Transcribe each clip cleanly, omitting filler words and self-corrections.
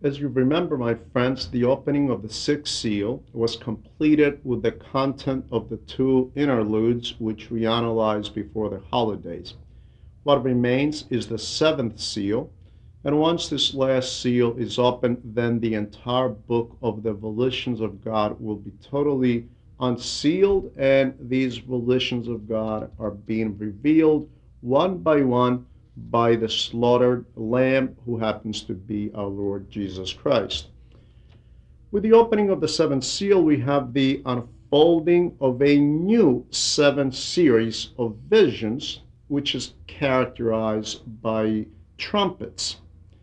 As you remember, my friends, the opening of the sixth seal was completed with the content of the two interludes which we analyzed before the holidays. What remains is the seventh seal, and once this last seal is opened, then the entire book of the volitions of God will be totally unsealed, and these volitions of God are being revealed one by one by the slaughtered lamb who happens to be our Lord Jesus Christ. With the opening of the seventh seal, we have the unfolding of a new seven series of visions, which is characterized by trumpets.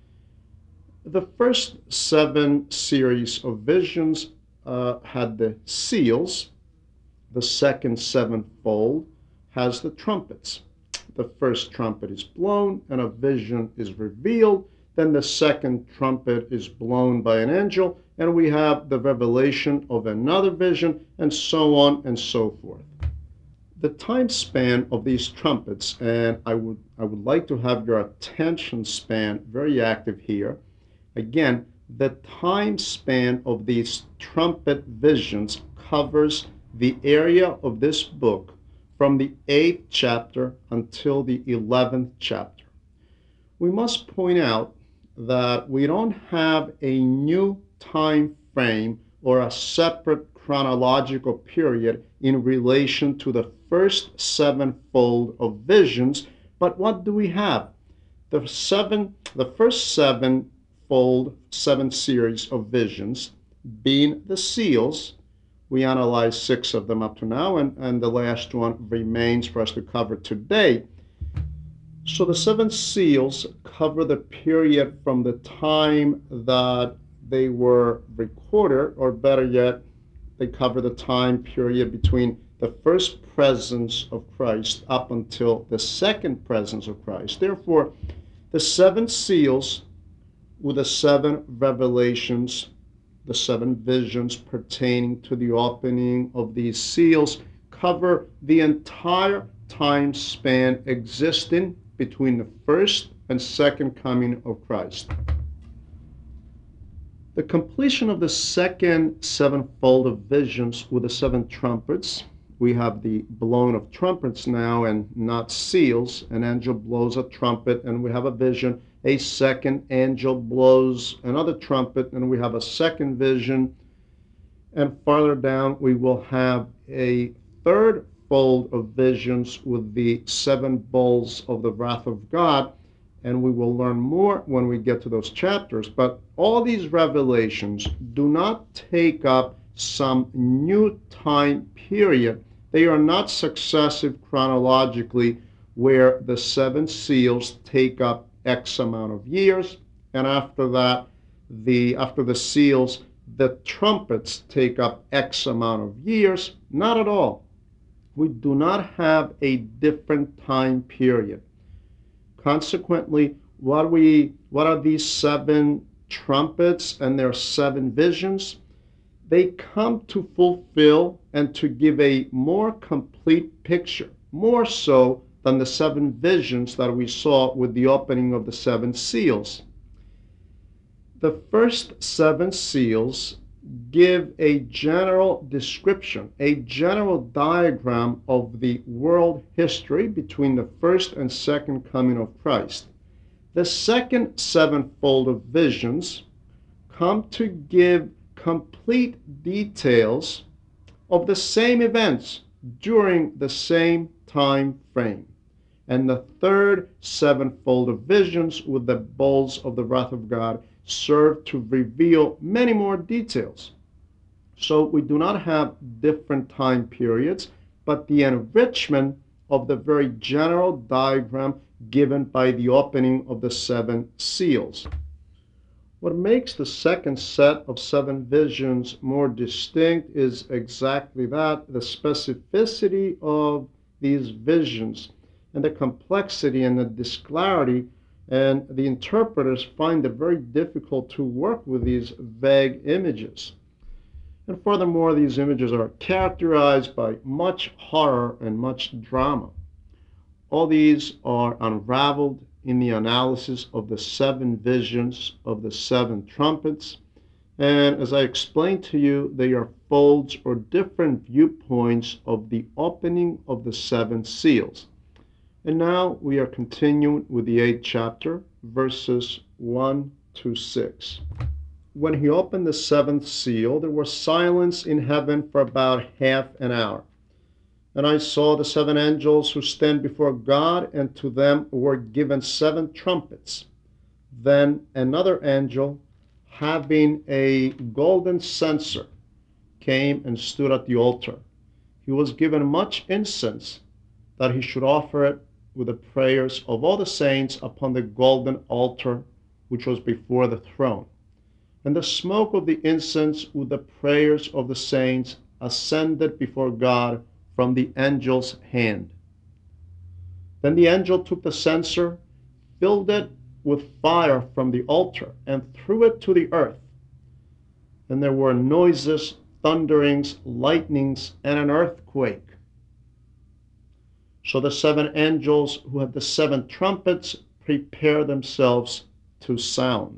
The first seven series of visions had the seals. The second sevenfold has the trumpets. The first trumpet is blown and a vision is revealed. Then the second trumpet is blown by an angel, and we have the revelation of another vision, and so on and so forth. The time span of these trumpets, and I would like to have your attention span very active here. Again, the time span of these trumpet visions covers the area of this book from the 8th chapter until the 11th chapter. We must point out that we don't have a new time frame or a separate chronological period in relation to the first sevenfold of visions, but what do we have? The first seven series of visions being the seals. We analyzed six of them up to now, and the last one remains for us to cover today. So the seven seals cover the period from the time that they were recorded, or better yet, they cover the time period between the first presence of Christ up until the second presence of Christ. Therefore, the seven seals with the seven revelations, the seven visions pertaining to the opening of these seals, cover the entire time span existing between the first and second coming of Christ. The completion of the second sevenfold of visions with the seven trumpets, we have the blowing of trumpets now and not seals. An angel blows a trumpet and we have a vision. A second angel blows another trumpet and we have a second vision. And farther down we will have a third fold of visions with the seven bowls of the wrath of God. And we will learn more when we get to those chapters. But all these revelations do not take up some new time period. They are not successive chronologically, where the seven seals take up X amount of years, and after that, after the seals, the trumpets take up X amount of years. Not at all. We do not have a different time period. Consequently, what are these seven trumpets and their seven visions? They come to fulfill and to give a more complete picture, more so than the seven visions that we saw with the opening of the seven seals. The first seven seals give a general description, a general diagram of the world history between the first and second coming of Christ. The second sevenfold of visions come to give complete details of the same events during the same time frame. And the third sevenfold of visions with the bowls of the wrath of God serve to reveal many more details. So we do not have different time periods, but the enrichment of the very general diagram given by the opening of the seven seals. What makes the second set of seven visions more distinct is exactly that, the specificity of these visions and the complexity and the disclarity, and the interpreters find it very difficult to work with these vague images. And furthermore, these images are characterized by much horror and much drama. All these are unraveled in the analysis of the seven visions of the seven trumpets. And as I explained to you, they are folds or different viewpoints of the opening of the seven seals. And now we are continuing with the 8th chapter, verses 1 to 6. When he opened the seventh seal, there was silence in heaven for about half an hour. And I saw the seven angels who stand before God, and to them were given seven trumpets. Then another angel, having a golden censer, came and stood at the altar. He was given much incense, that he should offer it with the prayers of all the saints upon the golden altar which was before the throne. And the smoke of the incense with the prayers of the saints ascended before God from the angel's hand. Then the angel took the censer, filled it with fire from the altar, and threw it to the earth. And there were noises, thunderings, lightnings, and an earthquake. So the seven angels who had the seven trumpets prepared themselves to sound.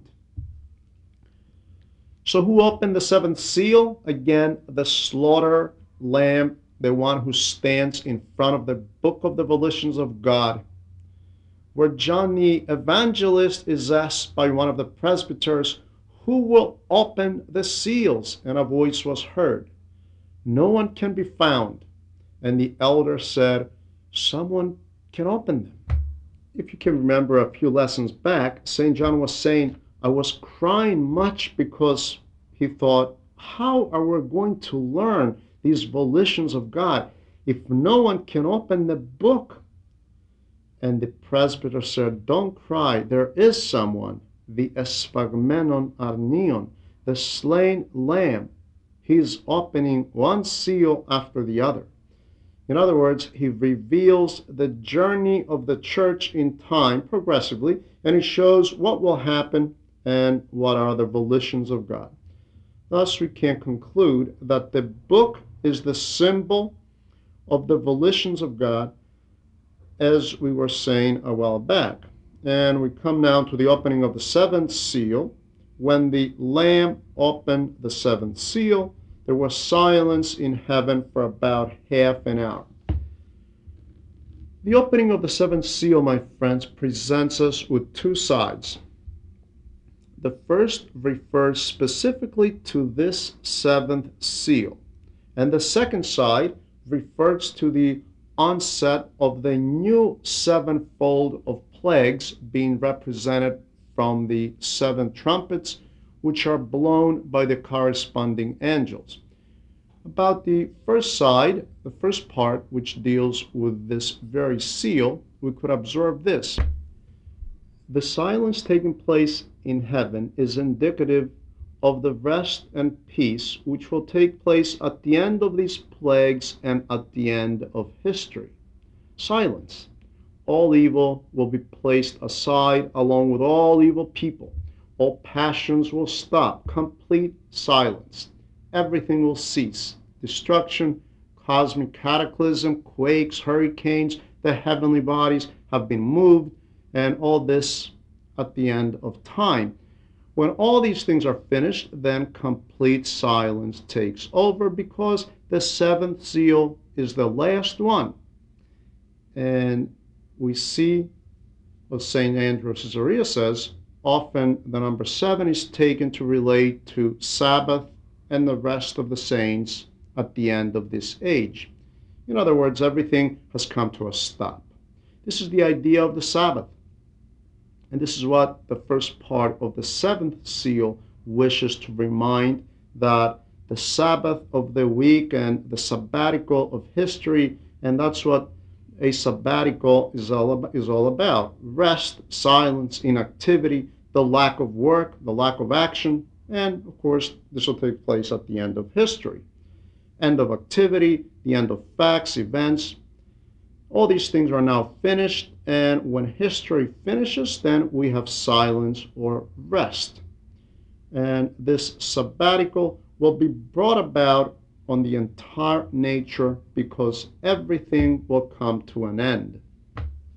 So who opened the seventh seal? Again, the slaughter lamb, the one who stands in front of the book of the volitions of God, where John the Evangelist is asked by one of the presbyters, who will open the seals? And a voice was heard, no one can be found. And the elder said, someone can open them. If you can remember a few lessons back, St. John was saying, I was crying much because he thought, how are we going to learn these volitions of God if no one can open the book? And the presbyter said, don't cry, there is someone, the esphagmenon arnion, the slain lamb. He's opening one seal after the other. In other words, he reveals the journey of the church in time progressively, and he shows what will happen and what are the volitions of God. Thus, we can conclude that the book is the symbol of the volitions of God, as we were saying a while back. And we come now to the opening of the seventh seal. When the Lamb opened the seventh seal, there was silence in heaven for about half an hour. The opening of the seventh seal, my friends, presents us with two sides. The first refers specifically to this seventh seal, and the second side refers to the onset of the new sevenfold of plagues being represented from the seven trumpets, which are blown by the corresponding angels. About the first side, the first part, which deals with this very seal, we could observe this. The silence taking place in heaven is indicative of the rest and peace which will take place at the end of these plagues and at the end of history. Silence. All evil will be placed aside along with all evil people. All passions will stop. Complete silence. Everything will cease. Destruction, cosmic cataclysm, quakes, hurricanes, the heavenly bodies have been moved, and all this at the end of time. When all these things are finished, then complete silence takes over, because the seventh seal is the last one. And we see what St. Andrew of Caesarea says, often the number 7 is taken to relate to Sabbath and the rest of the saints at the end of this age. In other words, everything has come to a stop. This is the idea of the Sabbath. And this is what the first part of the seventh seal wishes to remind, that the Sabbath of the week and the sabbatical of history, and that's what a sabbatical is all about. Rest, silence, inactivity, the lack of work, the lack of action, and of course this will take place at the end of history. End of activity, the end of facts, events. All these things are now finished, and when history finishes, then we have silence or rest. And this sabbatical will be brought about on the entire nature, because everything will come to an end.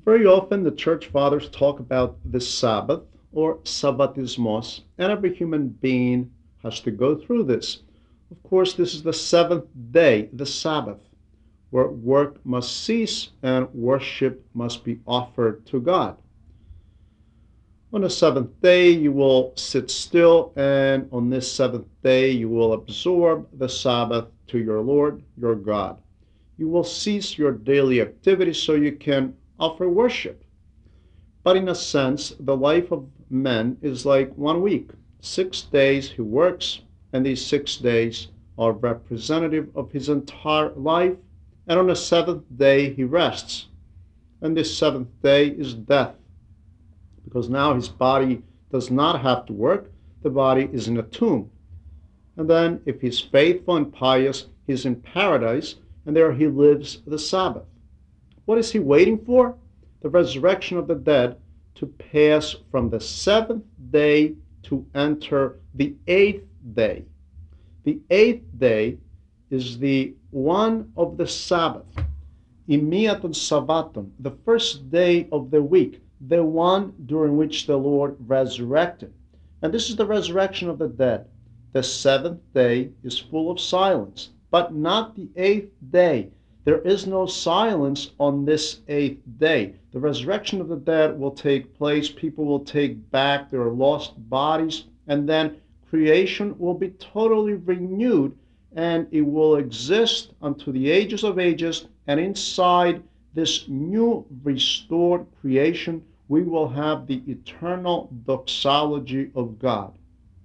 Very often, the church fathers talk about the Sabbath or Sabbatismos, and every human being has to go through this. Of course, this is the seventh day, the Sabbath, where work must cease and worship must be offered to God. On the seventh day, you will sit still, and on this seventh day, you will absorb the Sabbath to your Lord, your God. You will cease your daily activities so you can offer worship. But in a sense, the life of man is like 1 week. 6 days he works, and these 6 days are representative of his entire life. And on the seventh day he rests. And this seventh day is death, because now his body does not have to work. The body is in a tomb. And then, if he's faithful and pious, he's in paradise, and there he lives the Sabbath. What is he waiting for? The resurrection of the dead, to pass from the seventh day to enter the eighth day. The eighth day is the one of the Sabbath, Imiaton Sabbaton, the first day of the week, the one during which the Lord resurrected. And this is the resurrection of the dead. The seventh day is full of silence, but not the eighth day. There is no silence on this eighth day. The resurrection of the dead will take place. People will take back their lost bodies, and then creation will be totally renewed, and it will exist unto the ages of ages. And inside this new restored creation, we will have the eternal doxology of God.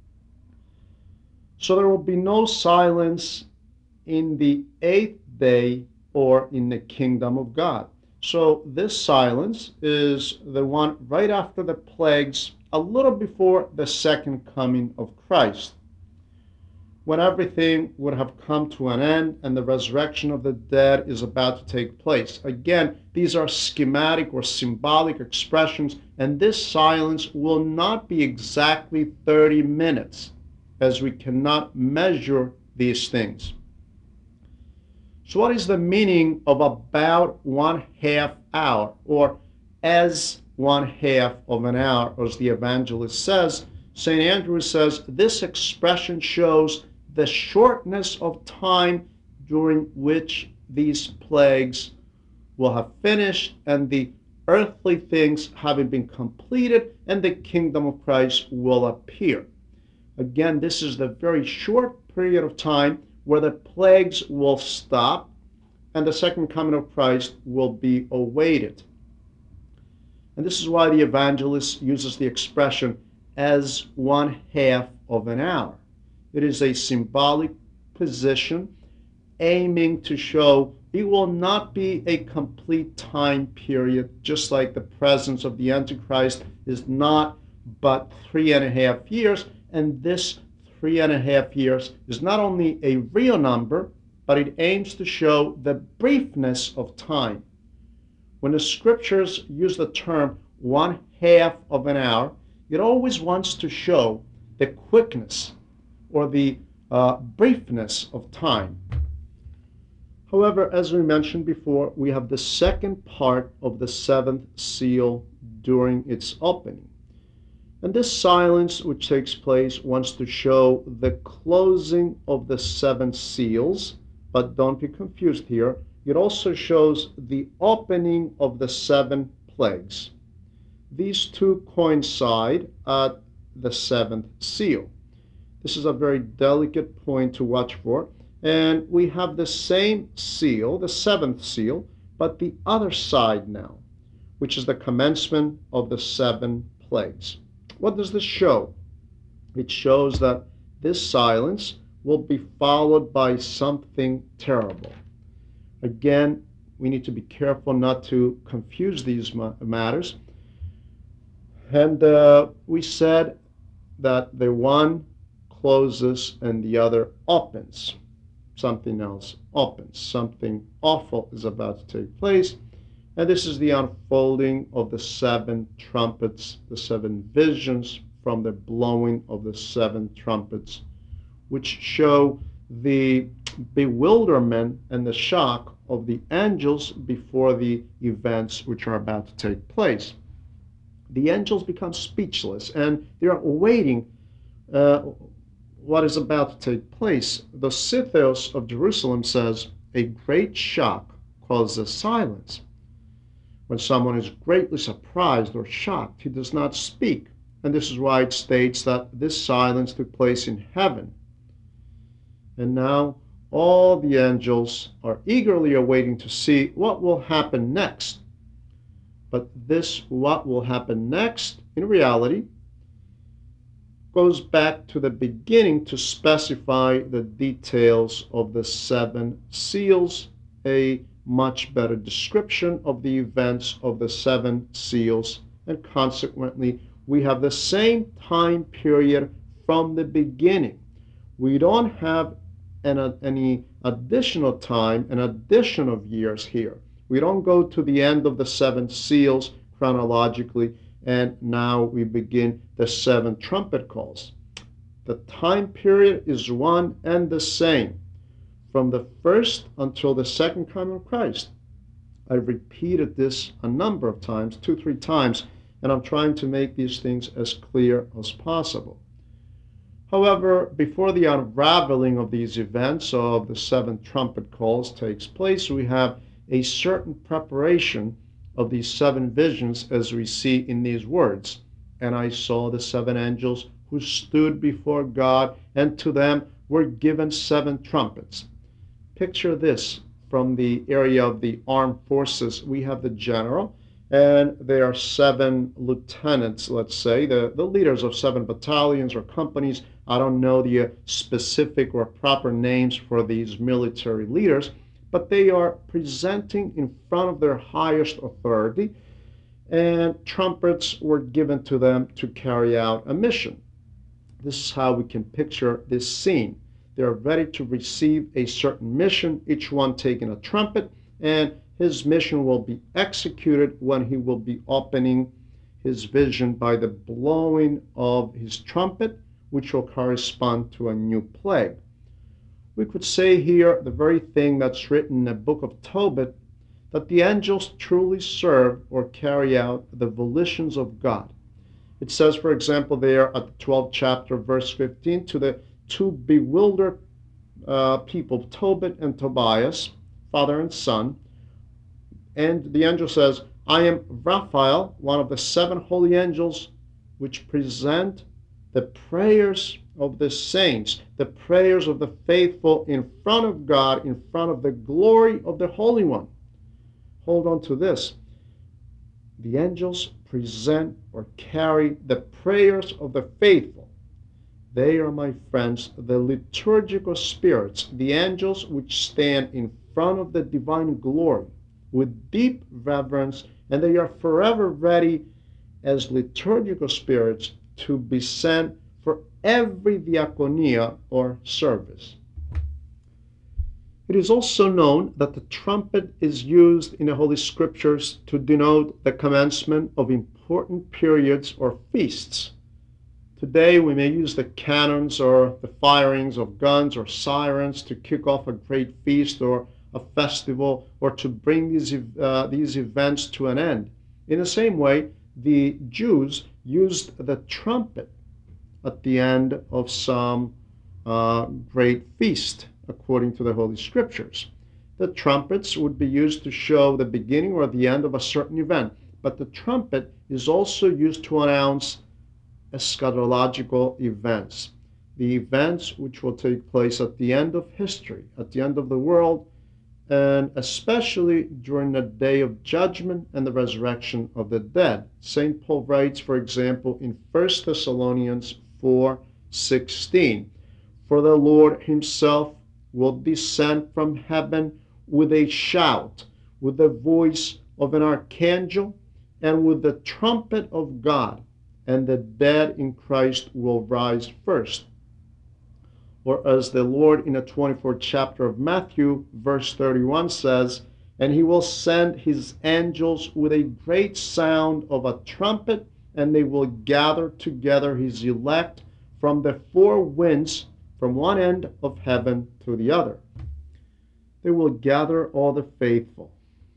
So there will be no silence in the eighth day or in the kingdom of God. So this silence is the one right after the plagues, a little before the second coming of Christ, when everything would have come to an end and the resurrection of the dead is about to take place. Again, these are schematic or symbolic expressions, and this silence will not be exactly 30 minutes, as we cannot measure these things. So what is the meaning of about 1/2 hour, or as 1/2 of an hour, as the evangelist says? St. Andrew says this expression shows the shortness of time during which these plagues will have finished, and the earthly things having been completed, and the kingdom of Christ will appear. Again, this is the very short period of time where the plagues will stop and the second coming of Christ will be awaited. And this is why the evangelist uses the expression as 1/2 of an hour. It is a symbolic position aiming to show it will not be a complete time period, just like the presence of the Antichrist is not but 3.5 years. And this 3.5 years is not only a real number, but it aims to show the briefness of time. When the scriptures use the term 1/2 of an hour, it always wants to show the quickness or the briefness of time. However, as we mentioned before, we have the second part of the seventh seal during its opening. And this silence which takes place wants to show the closing of the seven seals, but don't be confused here. It also shows the opening of the seven plagues. These two coincide at the seventh seal. This is a very delicate point to watch for. And we have the same seal, the seventh seal, but the other side now, which is the commencement of the seven plagues. What does this show? It shows that this silence will be followed by something terrible. Again, we need to be careful not to confuse these matters. And we said that the one closes and the other opens. Something else opens. Something awful is about to take place. And this is the unfolding of the seven trumpets, the seven visions from the blowing of the seven trumpets, which show the bewilderment and the shock of the angels before the events which are about to take place. The angels become speechless and they are awaiting what is about to take place. The Sithos of Jerusalem says, a great shock causes silence. When someone is greatly surprised or shocked, he does not speak. And this is why it states that this silence took place in heaven. And now all the angels are eagerly awaiting to see what will happen next. But this what will happen next, in reality, goes back to the beginning to specify the details of the seven seals, a much better description of the events of the seven seals, and consequently, we have the same time period from the beginning. We don't have any additional time, an addition of years here. We don't go to the end of the seven seals chronologically, and now we begin the seven trumpet calls. The time period is one and the same from the first until the second coming of Christ. I've repeated this a number of times, 2-3 times, and I'm trying to make these things as clear as possible. However, before the unraveling of these events of the seven trumpet calls takes place, we have a certain preparation of these seven visions as we see in these words. And I saw the seven angels who stood before God, and to them were given seven trumpets. Picture this from the area of the armed forces. We have the general, and there are seven lieutenants, let's say, the leaders of seven battalions or companies. I don't know the specific or proper names for these military leaders, but they are presenting in front of their highest authority, and trumpets were given to them to carry out a mission. This is how we can picture this scene. They are ready to receive a certain mission, each one taking a trumpet, and his mission will be executed when he will be opening his vision by the blowing of his trumpet, which will correspond to a new plague. We could say here the very thing that's written in the book of Tobit, that the angels truly serve or carry out the volitions of God. It says, for example, there at the 12th chapter, verse 15, to the two bewildered people, Tobit and Tobias, father and son, and the angel says, I am Raphael, one of the seven holy angels, which present the prayers of the saints, the prayers of the faithful in front of God, in front of the glory of the Holy One. Hold on to this. The angels present or carry the prayers of the faithful. They are, my friends, the liturgical spirits, the angels which stand in front of the divine glory with deep reverence, and they are forever ready as liturgical spirits to be sent for every diaconia or service. It is also known that the trumpet is used in the Holy Scriptures to denote the commencement of important periods or feasts. Today we may use the cannons or the firings of guns or sirens to kick off a great feast or a festival, or to bring these events to an end. In the same way, the Jews used the trumpet at the end of some great feast, according to the Holy Scriptures. The trumpets would be used to show the beginning or the end of a certain event, but the trumpet is also used to announce eschatological events, the events which will take place at the end of history, at the end of the world, and especially during the day of judgment and the resurrection of the dead. St. Paul writes, for example, in 1 Thessalonians 4:16, for the Lord himself will descend from heaven with a shout, with the voice of an archangel, and with the trumpet of God, and the dead in Christ will rise first. Or as the Lord in the 24th chapter of Matthew, verse 31 says, and he will send his angels with a great sound of a trumpet, and they will gather together his elect from the four winds, from one end of heaven to the other. They will gather all the faithful.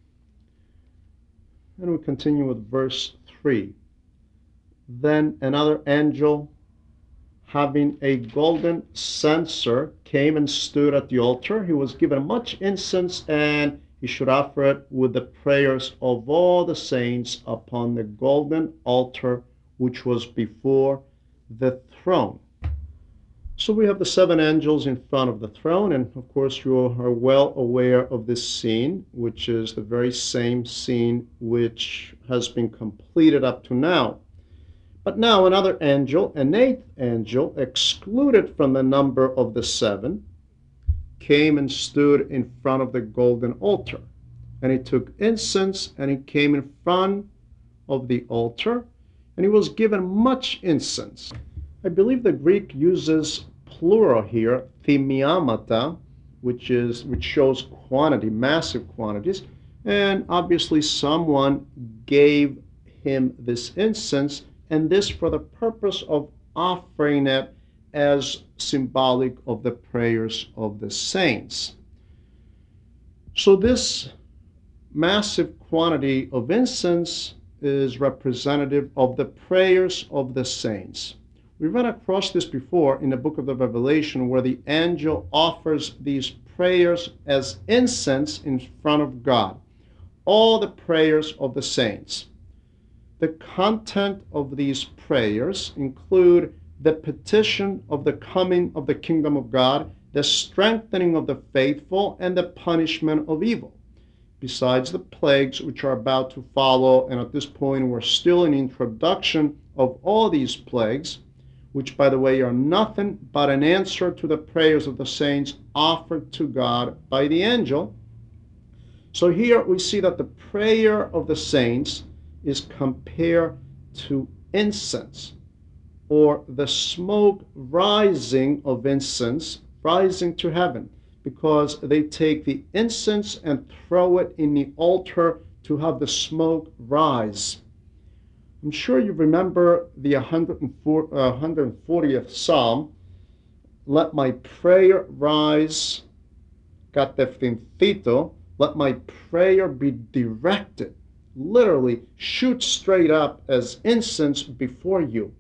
And we continue with verse 3. Then another angel, having a golden censer, came and stood at the altar. He was given much incense, and he should offer it with the prayers of all the saints upon the golden altar which was before the throne. So we have the seven angels in front of the throne, and of course you are well aware of this scene, which is the very same scene which has been completed up to now. But now another angel, an eighth angel, excluded from the number of the seven, came and stood in front of the golden altar. And he took incense, and he came in front of the altar, and he was given much incense. I believe the Greek uses plural here, thimiamata, which shows quantity, massive quantities, and obviously someone gave him this incense, and this for the purpose of offering it as symbolic of the prayers of the saints. So this massive quantity of incense is representative of the prayers of the saints. We ran across this before in the book of the Revelation, where the angel offers these prayers as incense in front of God. All the prayers of the saints. The content of these prayers include the petition of the coming of the kingdom of God, the strengthening of the faithful, and the punishment of evil. Besides the plagues which are about to follow, and at this point we're still in introduction of all these plagues, which, by the way, are nothing but an answer to the prayers of the saints offered to God by the angel. So here we see that the prayer of the saints is compared to incense, or the smoke rising of incense rising to heaven, because they take the incense and throw it in the altar to have the smoke rise. I'm sure you remember the 140th Psalm. Let my prayer rise, catefintito, let my prayer be directed, literally shoot straight up as incense before you.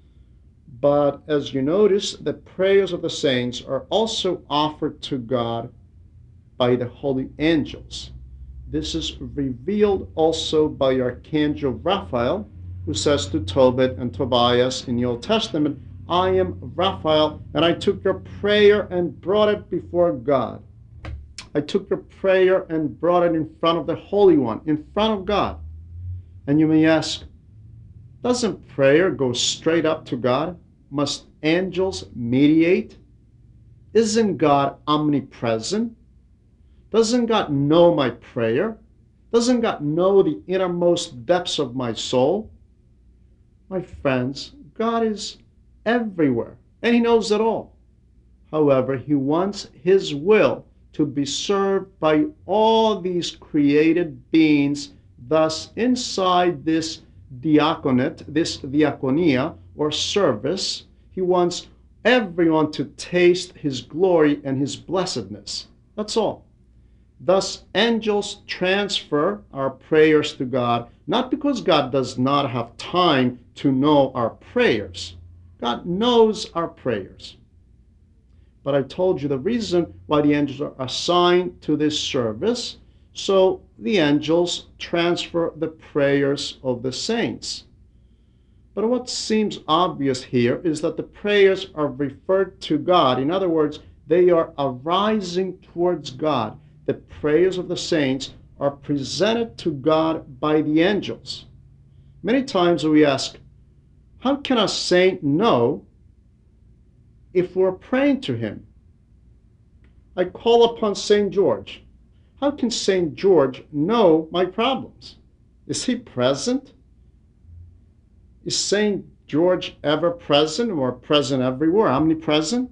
But as you notice, the prayers of the saints are also offered to God by the holy angels. This is revealed also by Archangel Raphael, who says to Tobit and Tobias in the Old Testament, I am Raphael, and I took your prayer and brought it before God. I took your prayer and brought it in front of the Holy One, in front of God. And you may ask, doesn't prayer go straight up to God? Must angels mediate? Isn't God omnipresent? Doesn't God know my prayer? Doesn't God know the innermost depths of my soul? My friends, God is everywhere, and He knows it all. However, He wants His will to be served by all these created beings. Thus, inside this diaconate, this diaconia, or service, He wants everyone to taste His glory and His blessedness. That's all. Thus, angels transfer our prayers to God, not because God does not have time to know our prayers. God knows our prayers. But I told you the reason why the angels are assigned to this service, so the angels transfer the prayers of the saints. But what seems obvious here is that the prayers are referred to God. In other words, they are arising towards God. The prayers of the saints are presented to God by the angels. Many times we ask, how can a saint know if we're praying to him? I call upon St. George. How can St. George know my problems? Is he present? Is St. George ever present or present everywhere, omnipresent?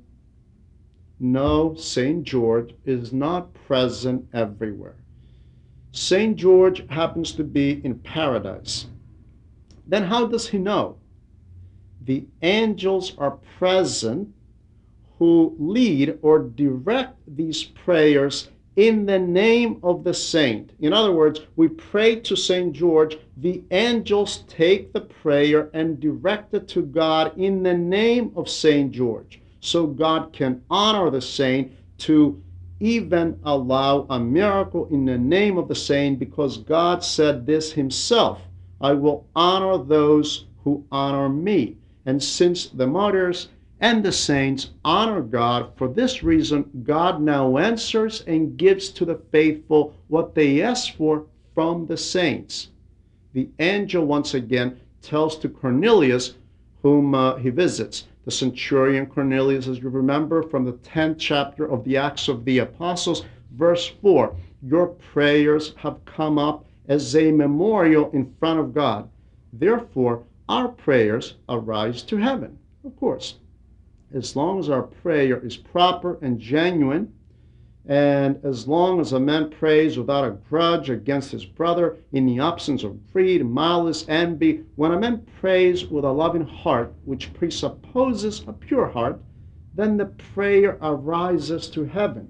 No, St. George is not present everywhere. St. George happens to be in paradise. Then how does he know? The angels are present who lead or direct these prayers in the name of the saint. In other words, we pray to St. George, the angels take the prayer and direct it to God in the name of St. George. So God can honor the saint to even allow a miracle in the name of the saint, because God said this himself, I will honor those who honor me. And since the martyrs and the saints honor God, for this reason, God now answers and gives to the faithful what they ask for from the saints. The angel once again tells to Cornelius, whom he visits, the centurion Cornelius, as you remember from the 10th chapter of the Acts of the Apostles, verse 4, your prayers have come up as a memorial in front of God. Therefore, our prayers arise to heaven. Of course, as long as our prayer is proper and genuine, and as long as a man prays without a grudge against his brother, in the absence of greed, malice, envy, when a man prays with a loving heart, which presupposes a pure heart, then the prayer arises to heaven.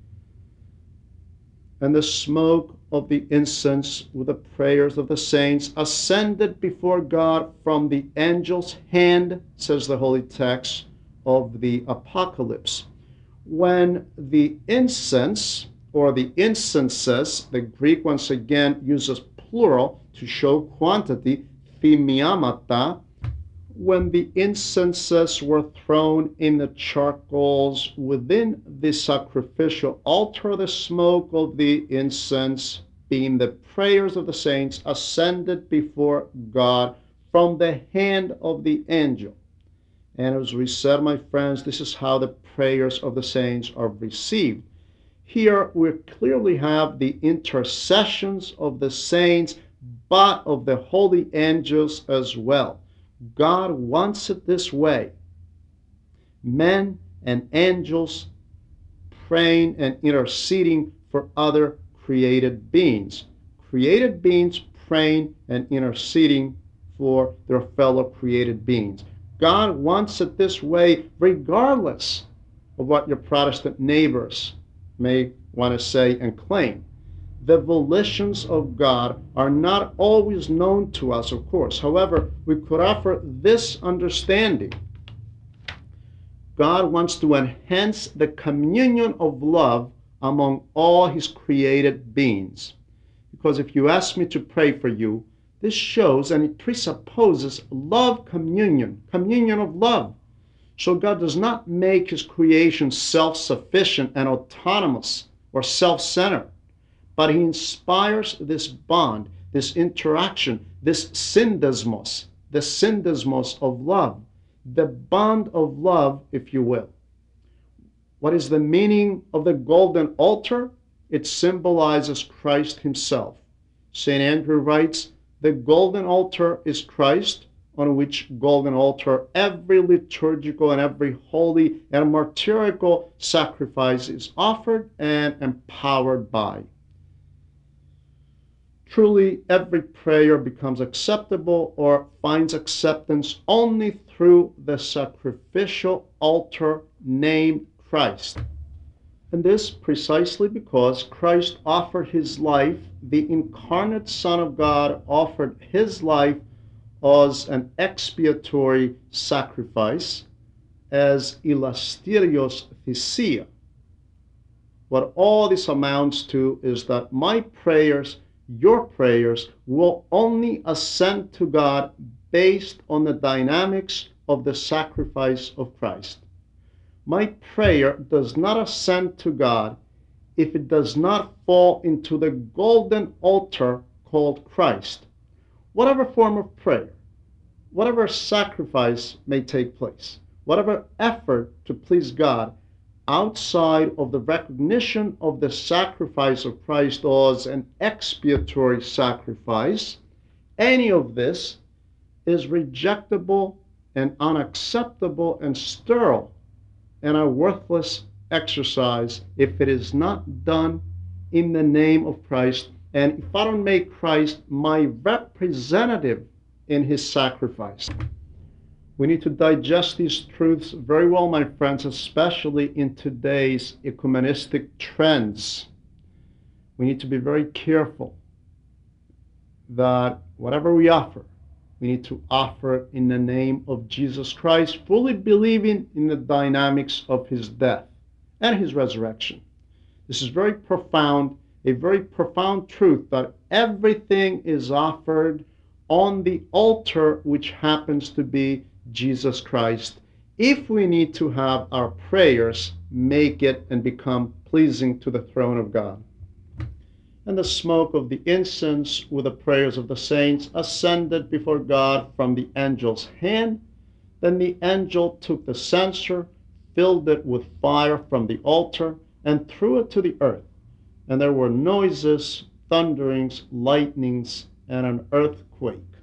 And the smoke of the incense with the prayers of the saints ascended before God from the angel's hand, says the holy text of the Apocalypse. When the incense, or the incenses, the Greek once again uses plural to show quantity, thymiamata, when the incenses were thrown in the charcoals within the sacrificial altar, the smoke of the incense, being the prayers of the saints, ascended before God from the hand of the angel. And as we said, my friends, this is how the prayers of the saints are received. Here we clearly have the intercessions of the saints, but of the holy angels as well. God wants it this way. Men and angels praying and interceding for other created beings. Created beings praying and interceding for their fellow created beings. God wants it this way, regardless of what your Protestant neighbors may want to say and claim. The volitions of God are not always known to us, of course. However, we could offer this understanding. God wants to enhance the communion of love among all his created beings. Because if you ask me to pray for you, this shows and it presupposes love communion, communion of love. So God does not make his creation self-sufficient and autonomous or self-centered, but he inspires this bond, this interaction, this syndesmos, the syndesmos of love, the bond of love, if you will. What is the meaning of the golden altar? It symbolizes Christ himself. St. Andrew writes, the golden altar is Christ, on which golden altar every liturgical and every holy and martyrical sacrifice is offered and empowered by. Truly, every prayer becomes acceptable or finds acceptance only through the sacrificial altar named Christ. And this precisely because Christ offered his life, the incarnate Son of God offered his life as an expiatory sacrifice, as elasterios thisia. What all this amounts to is that my prayers, your prayers, will only ascend to God based on the dynamics of the sacrifice of Christ. My prayer does not ascend to God if it does not fall into the golden altar called Christ. Whatever form of prayer, whatever sacrifice may take place, whatever effort to please God outside of the recognition of the sacrifice of Christ as an expiatory sacrifice, any of this is rejectable and unacceptable and sterile and a worthless exercise if it is not done in the name of Christ, and if I don't make Christ my representative in his sacrifice. We need to digest these truths very well, my friends, especially in today's ecumenistic trends. we need to be very careful that whatever we offer, we need to offer it in the name of Jesus Christ, fully believing in the dynamics of his death and his resurrection. This is very profound, a very profound truth that everything is offered on the altar, which happens to be Jesus Christ, if we need to have our prayers make it and become pleasing to the throne of God. And the smoke of the incense with the prayers of the saints ascended before God from the angel's hand. Then the angel took the censer, filled it with fire from the altar, and threw it to the earth. And there were noises, thunderings, lightnings, and an earthquake.